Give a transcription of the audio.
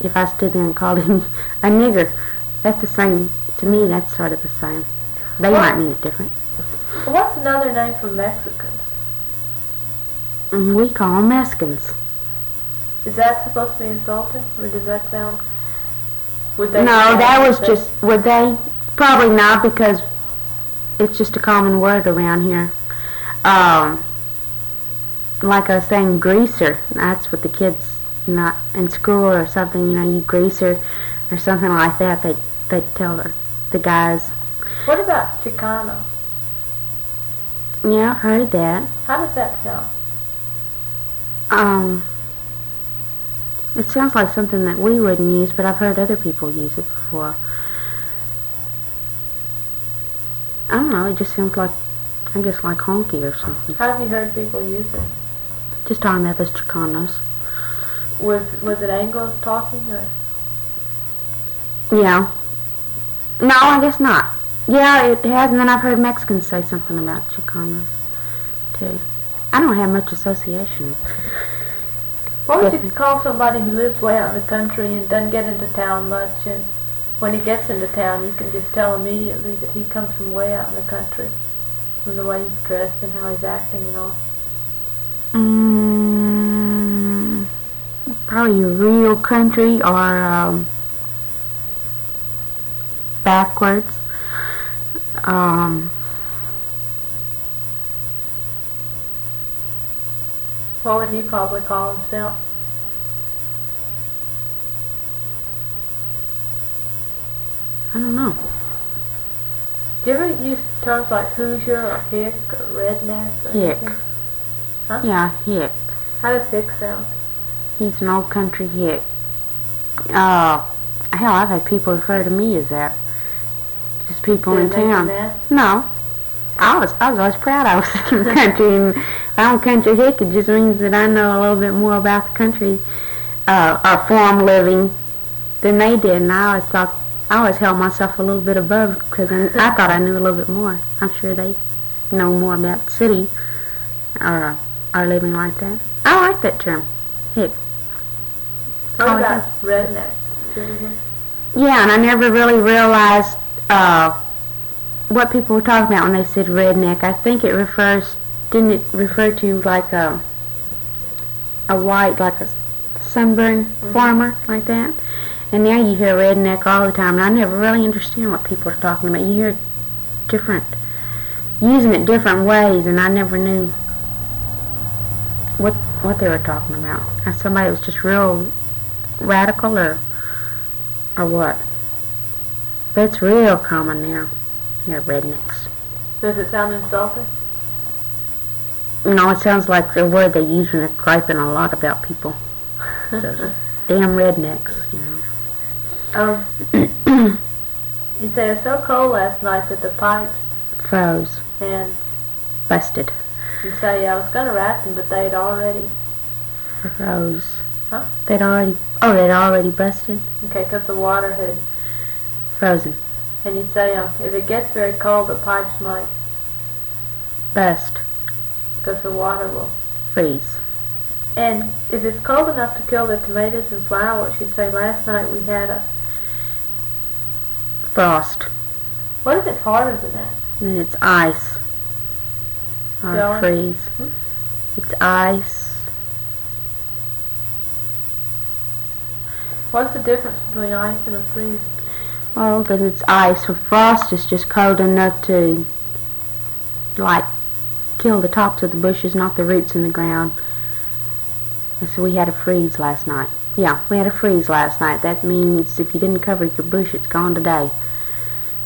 if I stood there and called him a nigger. That's the same. To me, that's sort of the same. They might mean it different. What's another name for Mexicans? We call them Mexicans. Is that supposed to be insulting, or does that sound? Would they No, that was just, would they? Probably not, because it's just a common word around here. Like I was saying, greaser. That's what the kids, not in school or something, you greaser or something like that. They tell the guys. What about Chicano? Yeah, I've heard that. How does that sound? It sounds like something that we wouldn't use, but I've heard other people use it before. I don't know, it just sounds like, I guess, like honky or something. How have you heard people use it? Just talking about those Chicanos. Was it Anglos talking, or? Yeah. No, I guess not. Yeah, it has, and then I've heard Mexicans say something about Chicanos, too. I don't have much association. What would you call somebody who lives way out in the country and doesn't get into town much, and when he gets into town you can just tell immediately that he comes from way out in the country, from the way he's dressed and how he's acting and all? Probably real country or backwards. What would he probably call himself? I don't know. Do you ever use terms like Hoosier or hick or redneck or Hick. anything? Huh? Yeah, hick. How does hick sound? He's an old country hick. Hell, I've had people refer to me as that. Just people in town. No. I was always proud I was in the country, and if I'm country hick, it just means that I know a little bit more about the country, or farm living than they did, and I always held myself a little bit above, because I thought I knew a little bit more. I'm sure they know more about the city, or living like that. I like that term, hick. What about redneck? Yeah, and I never really realized what people were talking about when they said redneck. I think didn't it refer to like a white, like a sunburned farmer like that? And now you hear redneck all the time, and I never really understand what people are talking about. You hear using it different ways, and I never knew what they were talking about. And somebody was just real radical or what. But it's real common now. Here, rednecks. Does it sound insulting? No, it sounds like the word they use when they're griping a lot about people. So, damn rednecks, You say it's so cold last night that the pipes froze. And busted. You say I was gonna wrap them, but they'd already froze. Huh? They'd already busted. Okay, because the water had frozen. And you say if it gets very cold, the pipes might bust. Because the water will freeze. And if it's cold enough to kill the tomatoes and flowers, you'd say last night we had a frost. What if it's harder than that? Then it's ice. Or freeze. It's ice. What's the difference between ice and a freeze? Well, then it's ice. So frost is just cold enough to, like, kill the tops of the bushes, not the roots in the ground. And so we had a freeze last night. Yeah, we had a freeze last night. That means if you didn't cover your bush, it's gone today.